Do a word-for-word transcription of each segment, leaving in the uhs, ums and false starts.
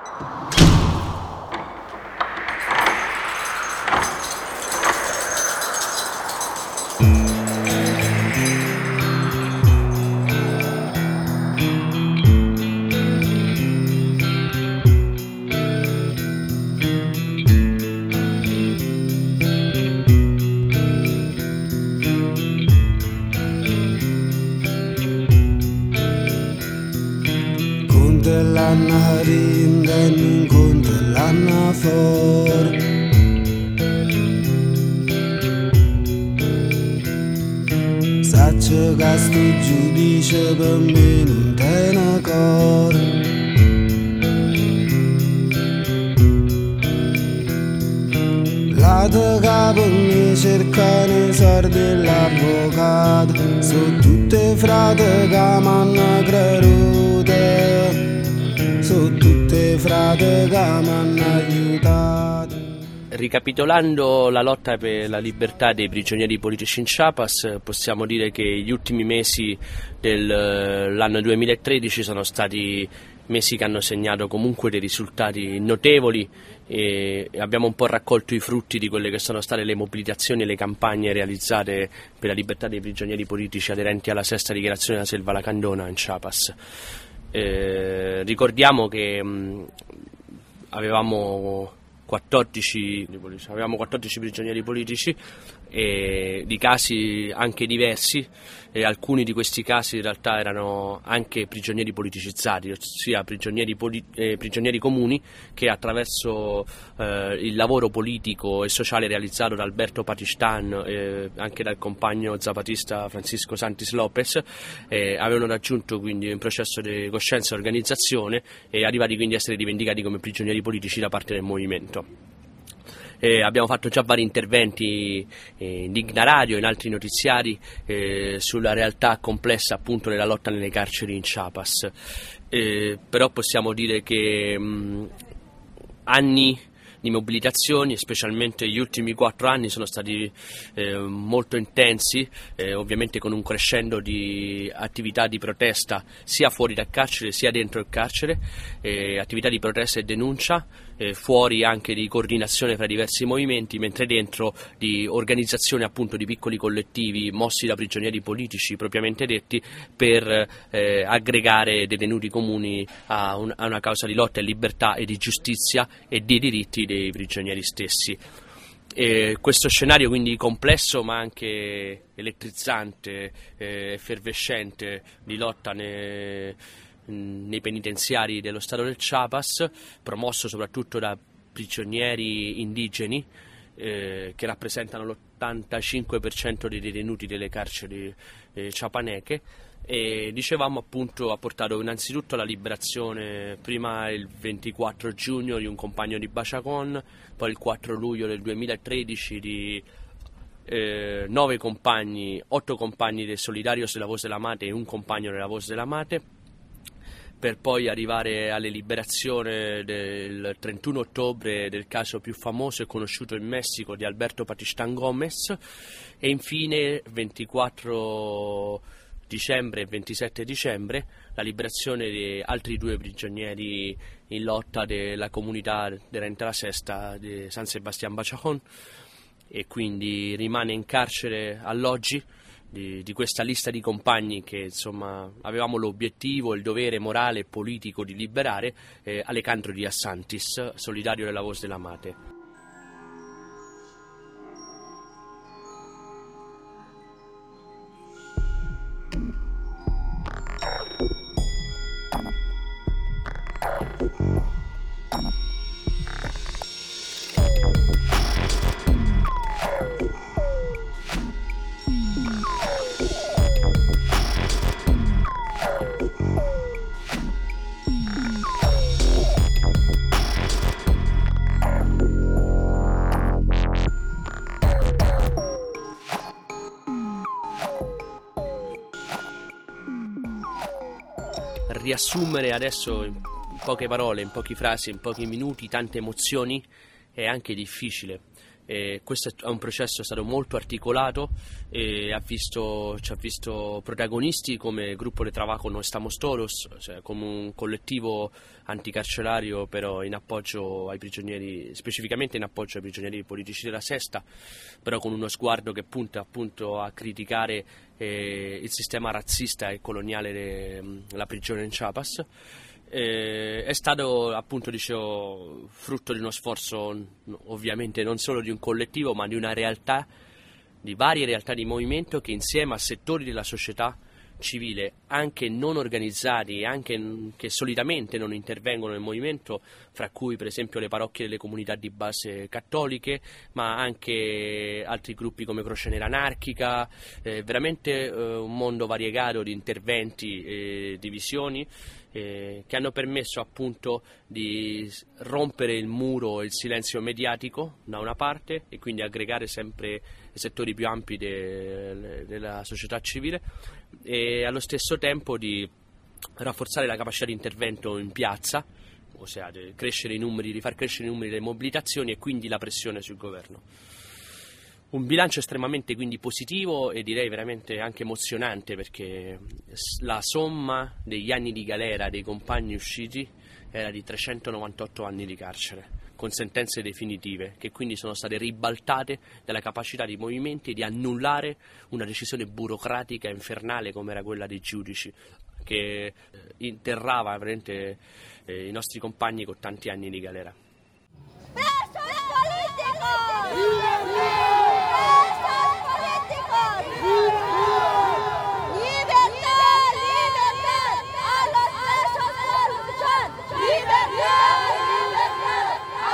L'anna rindan conta l'anna for Saccio che sto giudice per me non te ne cor La te capo mi cercano i soldi e l'avvocato Sono tutte frate che m'hanno creduto Sono tutte frate che mi hanno aiutato. Ricapitolando la lotta per la libertà dei prigionieri politici in Chiapas, possiamo dire che gli ultimi mesi dell'anno duemilatredici sono stati mesi che hanno segnato comunque dei risultati notevoli e abbiamo un po' raccolto i frutti di quelle che sono state le mobilitazioni e le campagne realizzate per la libertà dei prigionieri politici aderenti alla sesta dichiarazione della Selva Lacandona in Chiapas. Eh, ricordiamo che mh, avevamo quattordici, avevamo quattordici prigionieri politici e di casi anche diversi e alcuni di questi casi in realtà erano anche prigionieri politicizzati, ossia prigionieri, poli- eh, prigionieri comuni che attraverso eh, il lavoro politico e sociale realizzato da Alberto Patistan e eh, anche dal compagno zapatista Francisco Santis Lopez eh, avevano raggiunto quindi un processo di coscienza e organizzazione e arrivati quindi a essere rivendicati come prigionieri politici da parte del movimento. Eh, abbiamo fatto già vari interventi eh, in Digna Radio e in altri notiziari eh, sulla realtà complessa appunto della lotta nelle carceri in Chiapas, eh, però possiamo dire che mh, anni di mobilitazioni, specialmente gli ultimi quattro anni, sono stati eh, molto intensi, eh, ovviamente con un crescendo di attività di protesta sia fuori dal carcere sia dentro il carcere, eh, attività di protesta e denuncia, eh, fuori anche di coordinazione fra diversi movimenti, mentre dentro di organizzazione appunto di piccoli collettivi mossi da prigionieri politici propriamente detti per eh, aggregare detenuti comuni a, un, a una causa di lotta e libertà e di giustizia e di diritti dei prigionieri stessi. E questo scenario quindi complesso ma anche elettrizzante, eh, effervescente di lotta nei, nei penitenziari dello Stato del Chiapas, promosso soprattutto da prigionieri indigeni eh, che rappresentano l'ottantacinque per cento dei detenuti delle carceri eh, ciapaneche. E dicevamo appunto ha portato innanzitutto alla liberazione prima il ventiquattro giugno di un compagno di Bachacon, poi il quattro luglio del duemilatredici di eh, nove compagni, otto compagni del Solidarios della Voz de la Mate e un compagno della Voz de la Mate, per poi arrivare alle liberazione del trentuno ottobre del caso più famoso e conosciuto in Messico di Alberto Patistan Gomez e infine ventiquattro dicembre e ventisette dicembre la liberazione di altri due prigionieri in lotta della comunità aderente alla sesta di San Sebastián Bachacón, e quindi rimane in carcere all'oggi di, di questa lista di compagni che insomma avevamo l'obiettivo, il dovere morale e politico di liberare, eh, Alejandro Díaz Santis, solidario della Voz de la Mate. Riassumere adesso in poche parole, in poche frasi, in pochi minuti tante emozioni è anche difficile. E questo è un processo stato molto articolato e ha visto, ci ha visto protagonisti come il gruppo de Trabajo No Estamos Todos, cioè come un collettivo anticarcerario però in appoggio ai prigionieri, specificamente in appoggio ai prigionieri politici della Sesta, però con uno sguardo che punta appunto a criticare eh, il sistema razzista e coloniale della prigione in Chiapas. Eh, è stato appunto, dicevo, frutto di uno sforzo ovviamente non solo di un collettivo ma di una realtà, di varie realtà di movimento che insieme a settori della società civile anche non organizzati, anche che solitamente non intervengono nel movimento, fra cui per esempio le parrocchie delle comunità di base cattoliche, ma anche altri gruppi come Croce Nera Anarchica, eh, veramente eh, un mondo variegato di interventi e di visioni eh, che hanno permesso appunto di rompere il muro e il silenzio mediatico da una parte e quindi aggregare sempre i settori più ampi de, della società civile e allo stesso tempo di rafforzare la capacità di intervento in piazza, ossia di crescere i numeri, di far crescere i numeri delle mobilitazioni e quindi la pressione sul governo. Un bilancio estremamente quindi positivo e direi veramente anche emozionante, perché la somma degli anni di galera dei compagni usciti era di trecentonovantotto anni di carcere, con sentenze definitive, che quindi sono state ribaltate dalla capacità dei movimenti di annullare una decisione burocratica e infernale come era quella dei giudici, che interrava veramente eh, i nostri compagni con tanti anni di galera. Presos políticos! Presos políticos! Libertad, libertad a los presos de corrupción! Libertad, libertad a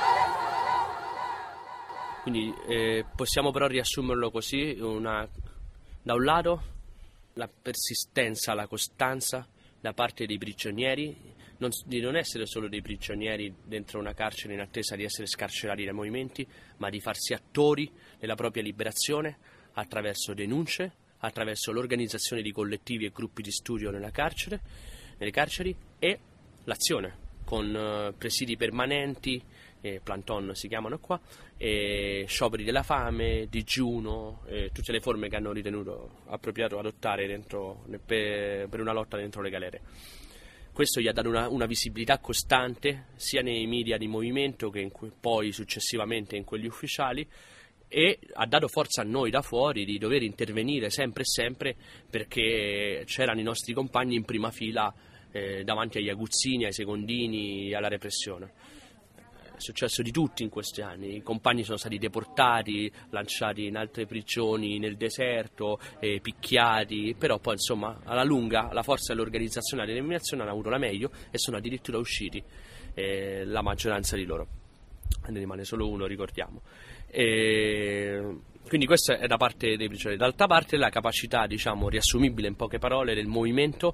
los presos! Quindi eh, possiamo però riassumerlo così, una, da un lato la persistenza, la costanza da parte dei prigionieri, non, di non essere solo dei prigionieri dentro una carcere in attesa di essere scarcerati dai movimenti, ma di farsi attori della propria liberazione attraverso denunce, attraverso l'organizzazione di collettivi e gruppi di studio nella carcere, nelle carceri e l'azione con uh, presidi permanenti, eh, planton si chiamano qua, e scioperi della fame, digiuno, eh, tutte le forme che hanno ritenuto appropriato adottare dentro, per, per una lotta dentro le galere. Questo gli ha dato una, una visibilità costante sia nei media di movimento che in cui, poi successivamente in quelli ufficiali, e ha dato forza a noi da fuori di dover intervenire sempre e sempre, perché c'erano i nostri compagni in prima fila eh, davanti agli aguzzini, ai secondini, alla repressione. È successo di tutti in questi anni, i compagni sono stati deportati, lanciati in altre prigioni nel deserto, eh, picchiati, però poi insomma alla lunga la forza dell'organizzazione e la determinazione hanno avuto la meglio e sono addirittura usciti, eh, la maggioranza di loro, ne rimane solo uno, ricordiamo. E quindi questa è da parte dei prigionieri. D'altra parte la capacità, diciamo, riassumibile in poche parole del movimento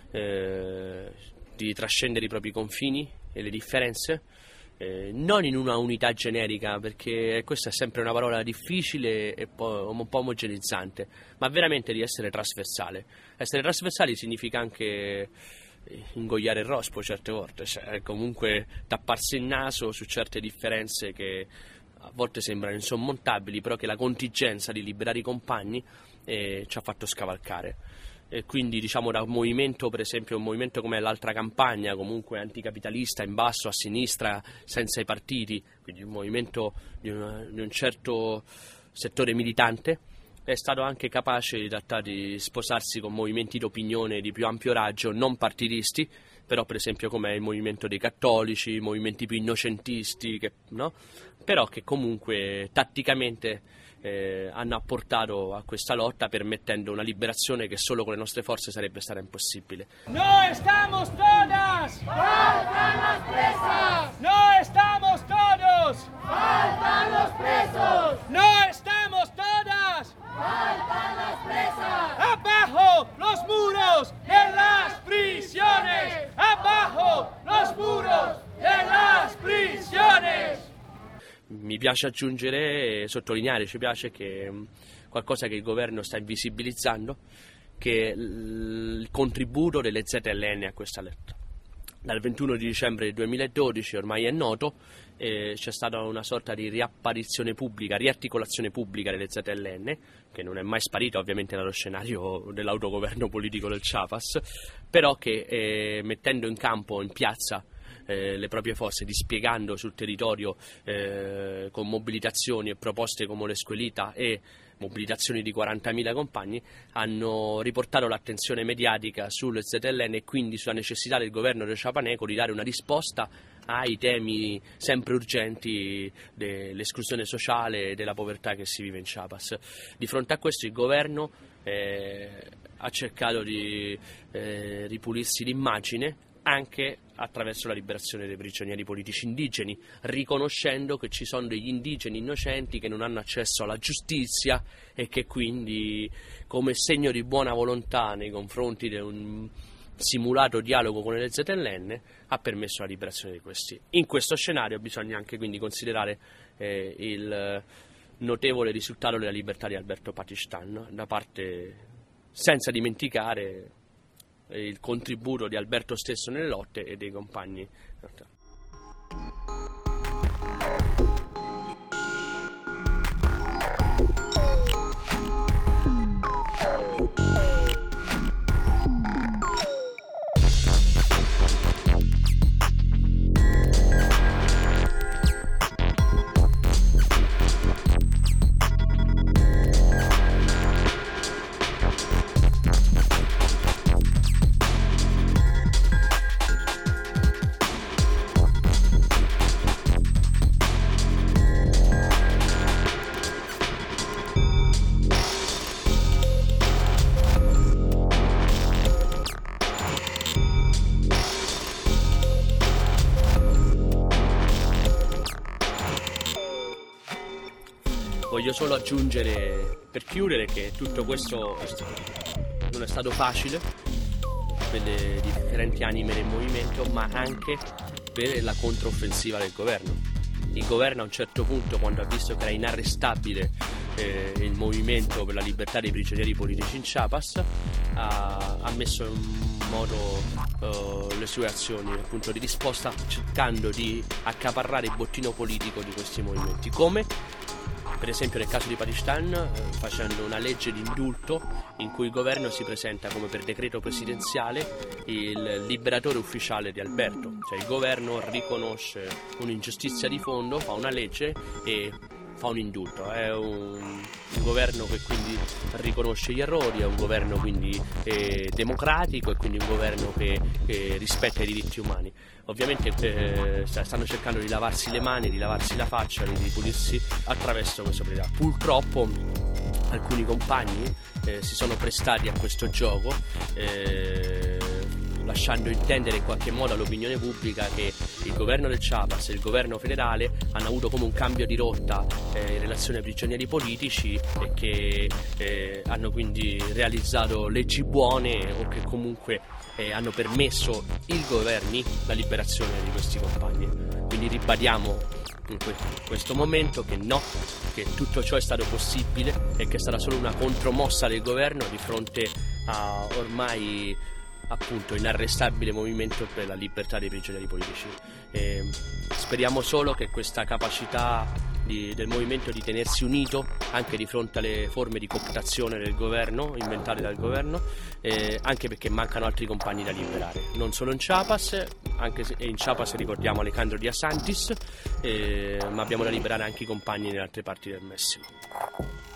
eh, di trascendere i propri confini e le differenze, Eh, non in una unità generica, perché questa è sempre una parola difficile e po- un po' omogenizzante, ma veramente di essere trasversale. Essere trasversali significa anche ingoiare il rospo certe volte, cioè comunque tapparsi il naso su certe differenze che a volte sembrano insormontabili, però che la contingenza di liberare i compagni eh, ci ha fatto scavalcare. E quindi diciamo da un movimento, per esempio un movimento come l'Altra Campagna, comunque anticapitalista, in basso, a sinistra, senza i partiti, quindi un movimento di, una, di un certo settore militante, è stato anche capace in realtà di sposarsi con movimenti d'opinione di più ampio raggio, non partitisti, però per esempio come il movimento dei cattolici, movimenti più innocentisti, che, no? Però che comunque tatticamente Eh, hanno apportato a questa lotta, permettendo una liberazione che solo con le nostre forze sarebbe stata impossibile. ¡No estamos todas! ¡Faltan las presas! ¡No estamos todos! ¡Faltan los presos! ¡No estamos todas! ¡Faltan las presas! ¡Abajo los muros de las prisiones! ¡Abajo los muros de las prisiones! Mi piace aggiungere e sottolineare, ci piace che qualcosa che il governo sta invisibilizzando, che è il contributo delle Z L N a questa lotta. dal ventuno di dicembre del duemiladodici, ormai è noto, eh, c'è stata una sorta di riapparizione pubblica, riarticolazione pubblica delle Z L N, che non è mai sparita ovviamente dallo scenario dell'autogoverno politico del Chiapas, però che eh, mettendo in campo, in piazza, Eh, le proprie forze, dispiegando sul territorio eh, con mobilitazioni e proposte come l'Esquelita e mobilitazioni di quarantamila compagni, hanno riportato l'attenzione mediatica sulle Z L N e quindi sulla necessità del governo del Ciapaneco di dare una risposta ai temi sempre urgenti dell'esclusione sociale e della povertà che si vive in Chiapas. Di fronte a questo il governo eh, ha cercato di eh, ripulirsi l'immagine anche attraverso la liberazione dei prigionieri politici indigeni, riconoscendo che ci sono degli indigeni innocenti che non hanno accesso alla giustizia e che quindi, come segno di buona volontà nei confronti di un simulato dialogo con le Z L N, ha permesso la liberazione di questi. In questo scenario bisogna anche quindi considerare eh, il notevole risultato della libertà di Alberto Patistan, da parte, senza dimenticare il contributo di Alberto stesso nelle lotte e dei compagni. Voglio solo aggiungere, per chiudere, che tutto questo non è stato facile per le differenti anime del movimento, ma anche per la controffensiva del governo. Il governo a un certo punto, quando ha visto che era inarrestabile eh, il movimento per la libertà dei prigionieri politici in Chiapas, ha, ha messo in moto uh, le sue azioni appunto di risposta, cercando di accaparrare il bottino politico di questi movimenti. Come? Per esempio nel caso di Patistan, eh, facendo una legge di indulto in cui il governo si presenta come per decreto presidenziale il liberatore ufficiale di Alberto, cioè il governo riconosce un'ingiustizia di fondo, fa una legge e fa un indulto. È un, un governo che quindi riconosce gli errori, è un governo quindi eh, democratico e quindi un governo che, che rispetta i diritti umani. Ovviamente eh, stanno cercando di lavarsi le mani, di lavarsi la faccia, di ripulirsi attraverso questa priorità. Purtroppo alcuni compagni eh, si sono prestati a questo gioco, eh, lasciando intendere in qualche modo all'opinione pubblica che il governo del Chiapas e il governo federale hanno avuto come un cambio di rotta eh, in relazione ai prigionieri politici e che eh, hanno quindi realizzato leggi buone o che comunque eh, hanno permesso i governi la liberazione di questi compagni. Quindi ribadiamo in questo momento che no, che tutto ciò è stato possibile e che è stata solo una contromossa del governo di fronte a ormai appunto inarrestabile movimento per la libertà dei prigionieri politici. E speriamo solo che questa capacità di, del movimento di tenersi unito anche di fronte alle forme di cooptazione del governo inventate dal governo, eh, anche perché mancano altri compagni da liberare, non solo in Chiapas, anche se in Chiapas ricordiamo Alejandro Díaz Santis, eh, ma abbiamo da liberare anche i compagni nelle altre parti del Messico.